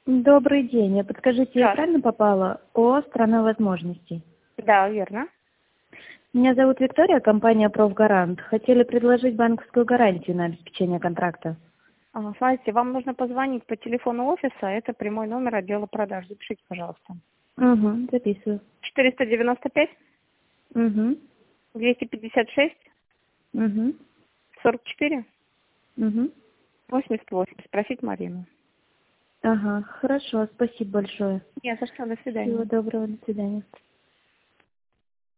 Добрый день. Подскажите, я Да, правильно попала? О, «Страна возможностей». да, верно. Меня зовут Виктория, компания «Профгарант». Хотели предложить банковскую гарантию на обеспечение контракта. Смотрите, вам нужно позвонить по телефону офиса, это прямой номер отдела продаж. Запишите, пожалуйста. Угу, записываю. 495 Угу, 256 угу, 44 угу. 88. Спросить Марину. Ага, хорошо, спасибо большое. Не за что, до Всего свидания. доброго, до свидания.